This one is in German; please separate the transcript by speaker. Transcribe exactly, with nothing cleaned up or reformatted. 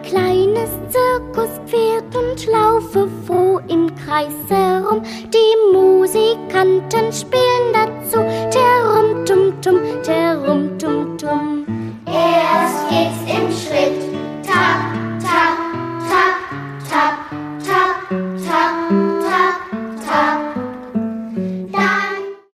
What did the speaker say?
Speaker 1: ein kleines Zirkuspferd und laufe froh im Kreis herum. Die Musikanten spielen